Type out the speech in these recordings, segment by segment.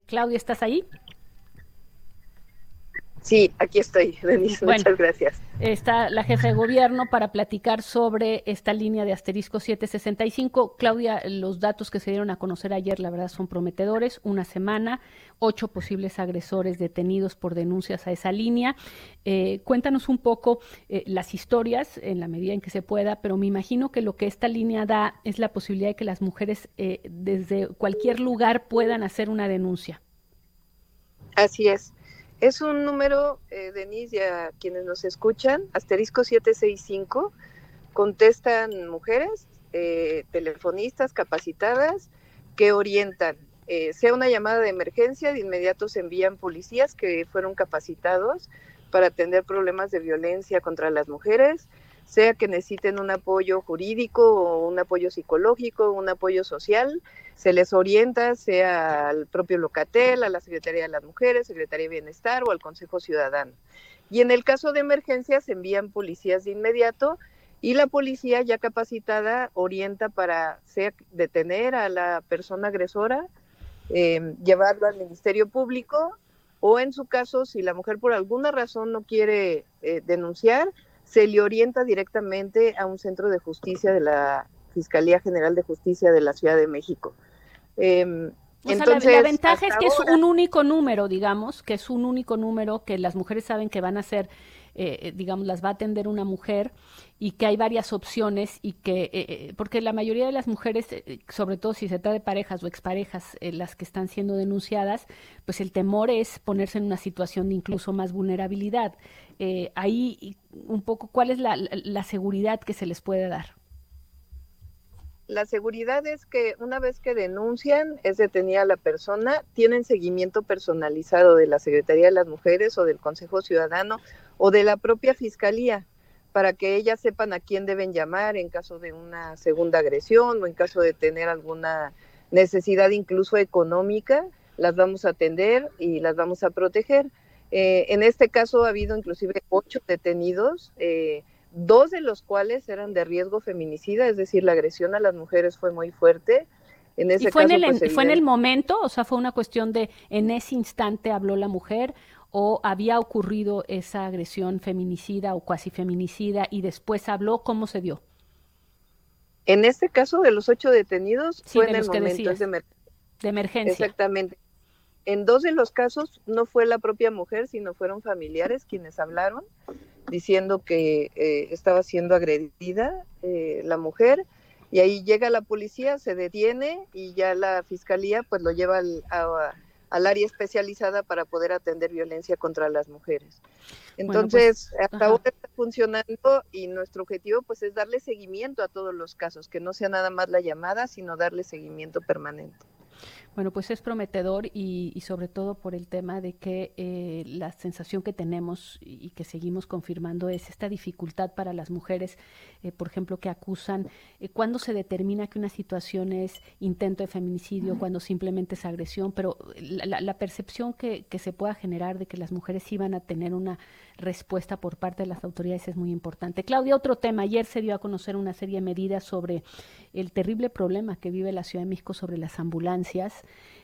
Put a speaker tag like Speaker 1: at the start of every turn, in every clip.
Speaker 1: Claudia, ¿estás ahí?
Speaker 2: Sí, aquí estoy, Denise,
Speaker 1: Bueno,
Speaker 2: muchas gracias.
Speaker 1: está la jefa de gobierno para platicar sobre esta línea de asterisco 765. Claudia, los datos que se dieron a conocer ayer, la verdad, son prometedores. Una semana, 8 posibles agresores detenidos por denuncias a esa línea. Cuéntanos un poco las historias en la medida en que se pueda, pero me imagino que lo que esta línea da es la posibilidad de que las mujeres desde cualquier lugar puedan hacer una denuncia.
Speaker 2: Así es. Es un número, Denise, y a quienes nos escuchan, asterisco 765, contestan mujeres, telefonistas capacitadas que orientan. Sea una llamada de emergencia, de inmediato se envían policías que fueron capacitados para atender problemas de violencia contra las mujeres, sea que necesiten un apoyo jurídico o un apoyo psicológico, un apoyo social, se les orienta, sea al propio Locatel, a la Secretaría de las Mujeres, Secretaría de Bienestar o al Consejo Ciudadano. Y en el caso de emergencia se envían policías de inmediato y la policía ya capacitada orienta para sea detener a la persona agresora, llevarlo al Ministerio Público o en su caso, si la mujer por alguna razón no quiere denunciar, se le orienta directamente a un centro de justicia de la Fiscalía General de Justicia de la Ciudad de México. Eh,
Speaker 1: O sea, la
Speaker 2: entonces,
Speaker 1: ventaja es
Speaker 2: hasta
Speaker 1: que es
Speaker 2: ahora,
Speaker 1: un único número, digamos, que es un único número que las mujeres saben que van a ser, digamos, las va a atender una mujer y que hay varias opciones y que, porque la mayoría de las mujeres, sobre todo si se trata de parejas o exparejas, las que están siendo denunciadas, pues el temor es ponerse en una situación de incluso más vulnerabilidad. Ahí un poco, ¿cuál es la seguridad que se les puede dar?
Speaker 2: la seguridad es que una vez que denuncian, es detenida la persona, tienen seguimiento personalizado de la Secretaría de las Mujeres o del Consejo Ciudadano o de la propia Fiscalía para que ellas sepan a quién deben llamar en caso de una segunda agresión o en caso de tener alguna necesidad incluso económica, las vamos a atender y las vamos a proteger. En este caso ha habido inclusive 8 detenidos, dos de los cuales eran de riesgo feminicida, es decir, la agresión a las mujeres fue muy fuerte. En
Speaker 1: ¿Y
Speaker 2: ese
Speaker 1: fue
Speaker 2: caso, pues
Speaker 1: fue en el
Speaker 2: evidente.
Speaker 1: momento? O sea, fue una cuestión de en ese instante habló la mujer o había ocurrido esa agresión feminicida o cuasi feminicida y después habló, ¿cómo se dio?
Speaker 2: En este caso de los 8 detenidos
Speaker 1: Sí,
Speaker 2: fue
Speaker 1: de
Speaker 2: en el
Speaker 1: los que
Speaker 2: momento, es de
Speaker 1: decías, de emergencia.
Speaker 2: exactamente. En dos de los casos no fue la propia mujer, sino fueron familiares quienes hablaron diciendo que estaba siendo agredida la mujer y ahí llega la policía, se detiene y ya la fiscalía pues lo lleva al área especializada para poder atender violencia contra las mujeres.
Speaker 1: Bueno, pues,
Speaker 2: Entonces, hasta
Speaker 1: ajá.
Speaker 2: ahora está funcionando y nuestro objetivo pues es darle seguimiento a todos los casos, que no sea nada más la llamada, sino darle seguimiento permanente.
Speaker 1: Bueno, pues es prometedor y sobre todo por el tema de que la sensación que tenemos y que seguimos confirmando es esta dificultad para las mujeres, por ejemplo, que acusan cuando se determina que una situación es intento de feminicidio, cuando simplemente es agresión, pero la percepción que se pueda generar de que las mujeres iban a tener una respuesta por parte de las autoridades es muy importante. Claudia, otro tema. Ayer se dio a conocer una serie de medidas sobre el terrible problema que vive la Ciudad de México sobre las ambulancias.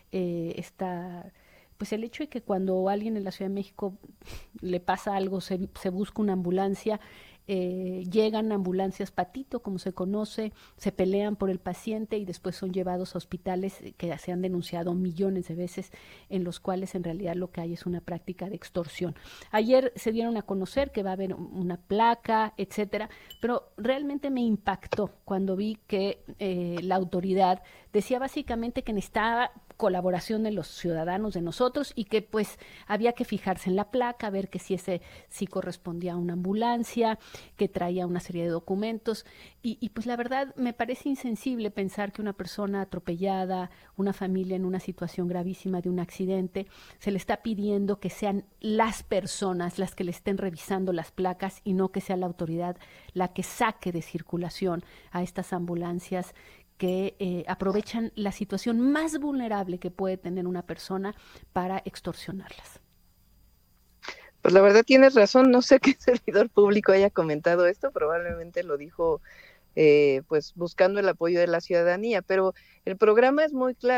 Speaker 1: Está pues el hecho de que cuando a alguien en la Ciudad de México le pasa algo, se busca una ambulancia, llegan ambulancias patito, como se conoce, se pelean por el paciente y después son llevados a hospitales que se han denunciado millones de veces, en los cuales en realidad lo que hay es una práctica de extorsión. Ayer se dieron a conocer que va a haber una placa, etcétera, pero realmente me impactó cuando vi que la autoridad decía básicamente que necesitaba colaboración de los ciudadanos, de nosotros, y que pues había que fijarse en la placa, ver que si ese sí correspondía a una ambulancia, que traía una serie de documentos, y pues la verdad me parece insensible pensar que una persona atropellada, una familia en una situación gravísima de un accidente, se le está pidiendo que sean las personas las que le estén revisando las placas y no que sea la autoridad la que saque de circulación a estas ambulancias que aprovechan la situación más vulnerable que puede tener una persona para extorsionarlas.
Speaker 2: Pues la verdad tienes razón, no sé qué servidor público haya comentado esto, probablemente lo dijo pues buscando el apoyo de la ciudadanía, pero el programa es muy claro,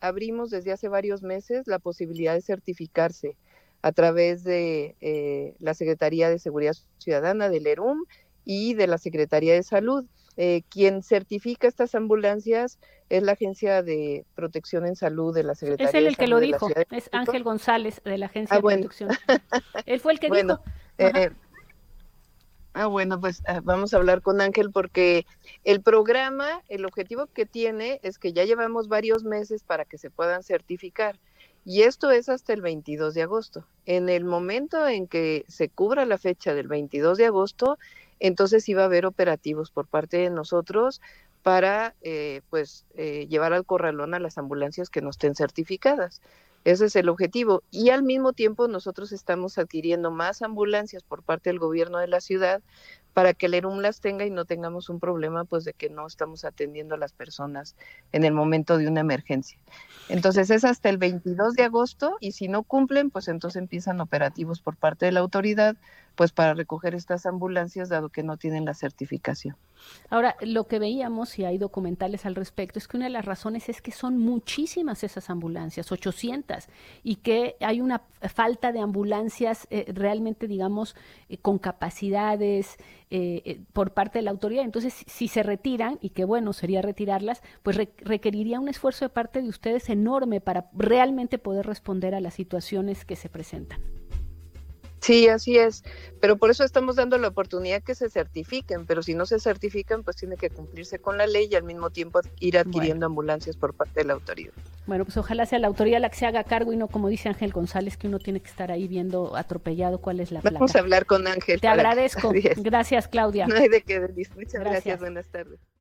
Speaker 2: abrimos desde hace varios meses la posibilidad de certificarse a través de la Secretaría de Seguridad Ciudadana, del ERUM y de la Secretaría de Salud. Quien certifica estas ambulancias es la Agencia de Protección en Salud de la
Speaker 1: Es
Speaker 2: Secretaría
Speaker 1: él
Speaker 2: de
Speaker 1: el que lo
Speaker 2: Salud de la
Speaker 1: dijo,
Speaker 2: Ciudad de
Speaker 1: es
Speaker 2: México.
Speaker 1: Ángel González de la Agencia
Speaker 2: Ah,
Speaker 1: de
Speaker 2: bueno.
Speaker 1: Protección. Él fue el que
Speaker 2: Bueno,
Speaker 1: dijo. Ajá.
Speaker 2: bueno, pues vamos a hablar con Ángel porque el programa, el objetivo que tiene es que ya llevamos varios meses para que se puedan certificar y esto es hasta el 22 de agosto. En el momento en que se cubra la fecha del 22 de agosto, entonces sí va a haber operativos por parte de nosotros para llevar al corralón a las ambulancias que no estén certificadas. Ese es el objetivo. Y al mismo tiempo nosotros estamos adquiriendo más ambulancias por parte del gobierno de la ciudad para que el ERUM las tenga y no tengamos un problema pues de que no estamos atendiendo a las personas en el momento de una emergencia. Entonces es hasta el 22 de agosto y si no cumplen, pues entonces empiezan operativos por parte de la autoridad pues para recoger estas ambulancias dado que no tienen la certificación.
Speaker 1: Ahora, lo que veíamos, y hay documentales al respecto, es que una de las razones es que son muchísimas esas ambulancias, 800, y que hay una falta de ambulancias realmente, digamos, con capacidades por parte de la autoridad. Entonces, si se retiran, y que bueno, sería retirarlas, pues requeriría un esfuerzo de parte de ustedes enorme para realmente poder responder a las situaciones que se presentan.
Speaker 2: Sí, así es, pero por eso estamos dando la oportunidad que se certifiquen, pero si no se certifican, pues tiene que cumplirse con la ley y al mismo tiempo ir
Speaker 1: Bueno.
Speaker 2: adquiriendo ambulancias por parte de la autoridad.
Speaker 1: Bueno, pues ojalá sea la autoridad la que se haga cargo y no, como dice Ángel González, que uno tiene que estar ahí viendo atropellado cuál es la
Speaker 2: Vamos
Speaker 1: placa.
Speaker 2: a hablar con Ángel.
Speaker 1: Te agradezco. Gracias, Claudia.
Speaker 2: No hay de qué, Denise. Muchas gracias.
Speaker 1: Gracias.
Speaker 2: Buenas tardes.